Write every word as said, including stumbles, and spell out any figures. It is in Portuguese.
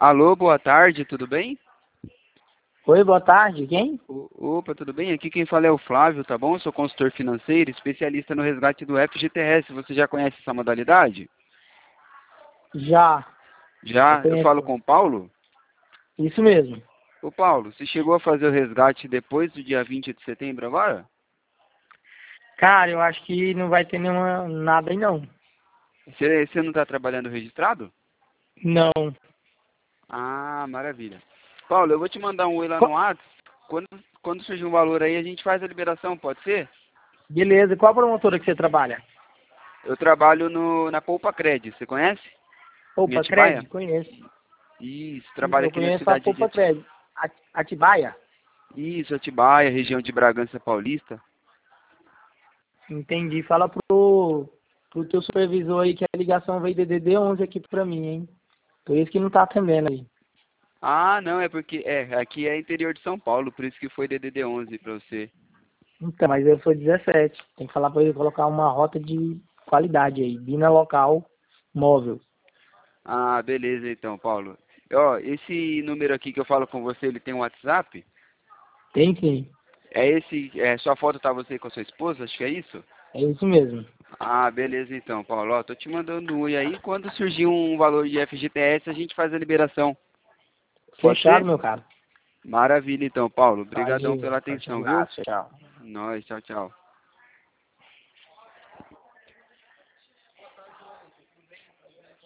Alô, boa tarde, tudo bem? Oi, boa tarde. Quem? O- Opa, tudo bem? Aqui quem fala é o Flávio, tá bom? Eu sou consultor financeiro, especialista no resgate do F G T S. Você já conhece essa modalidade? Já. Eu Já? Eu falo conheço. com o Paulo? Isso mesmo. Ô Paulo, você chegou a fazer o resgate depois do dia vinte de setembro agora? Cara, eu acho que não vai ter nenhuma nada aí não. Você, você não está trabalhando registrado? Não. Ah, maravilha. Paulo, eu vou te mandar um oi lá no Qual- WhatsApp. Quando, quando surgir um valor aí, a gente faz a liberação, pode ser? Beleza. Qual promotora que você trabalha? Eu trabalho no, na Poupa Cred, você conhece? Em Poupa Atibaia? Cred? Conheço. Isso, trabalho Eu aqui na conheço a cidade de Poupa Atibaia. Cred. At- Atibaia? Isso, Atibaia, região de Bragança Paulista. Entendi. Fala pro, pro teu supervisor aí que a ligação veio de D D onze aqui pra mim, hein? Por isso que não tá atendendo aí. Ah, não, é porque é, aqui é interior de São Paulo, por isso que foi D D D onze pra você. Então, mas eu sou dezessete. Tem que falar pra ele colocar uma rota de qualidade aí. Bina local, móvel. Ah, beleza então, Paulo. Ó, esse número aqui que eu falo com você, ele tem um WhatsApp? Tem sim. É esse, é, sua foto tá você com a sua esposa, acho que é isso? É isso mesmo. Ah, beleza então, Paulo. Ó, tô te mandando um oi aí, quando surgir um valor de F G T S, a gente faz a liberação. Pode Fechado, ser? meu caro. Maravilha então, Paulo. Obrigadão Valeu. pela Forte atenção, viu? abraço. Tchau. Nós, tchau, tchau.